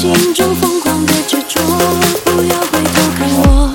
心中疯狂的执着，不要回头看我。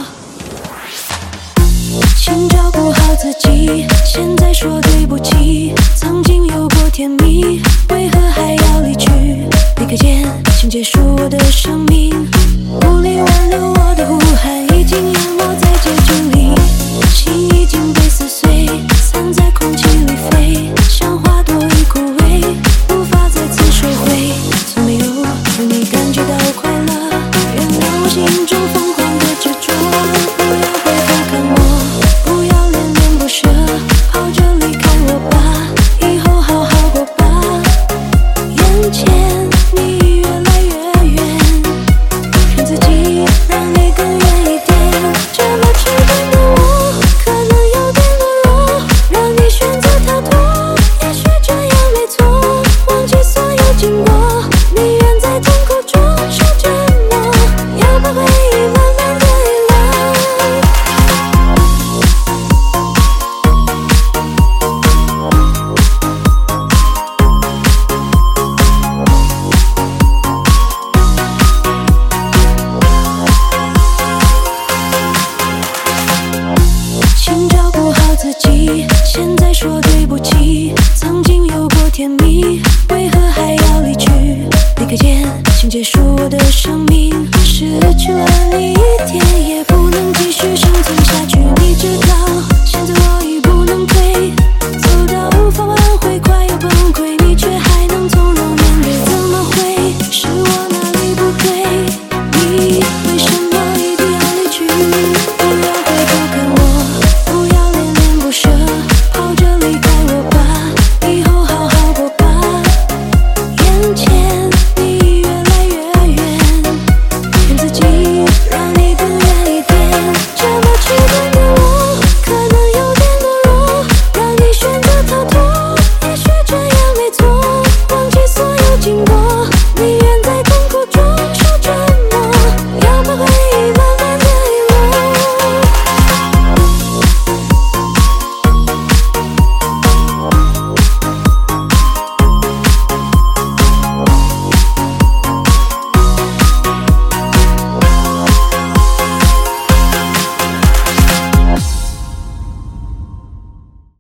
请照顾好自己，现在说对不起。曾经有过甜蜜，为何还要离去？立刻间，请结束我的生命。无力挽留我的呼喊，已经淹没在结局里。心已经被撕碎，散在空气里飞，像花朵已枯萎，无法再次收回。从没有让你感觉到快乐，原谅我心中疯狂的执着。不要回头看我，不要恋恋不舍，跑着离开我吧，以后好好过吧。眼前你越来越远，让自己让你更远一点。这么痴感的我，可能有点懦弱，让你选择逃脱，也许这样没错。忘记所有经过，你愿在痛苦中受折磨，要把回忆慢慢的遗忘。请照顾好自己，现在说对不起。曾经有过甜蜜，为何还要离去？立刻间，请结束我的生命。失去了你一天也不能继续生存下去。你知道，现在我已不能退，走到无法挽回，快要崩溃，你却还能从容面对。怎么会是我哪里不对？你为什么一定要离去？不要回头看我，不要恋恋不舍，跑着离开我吧，以后好好过吧。眼前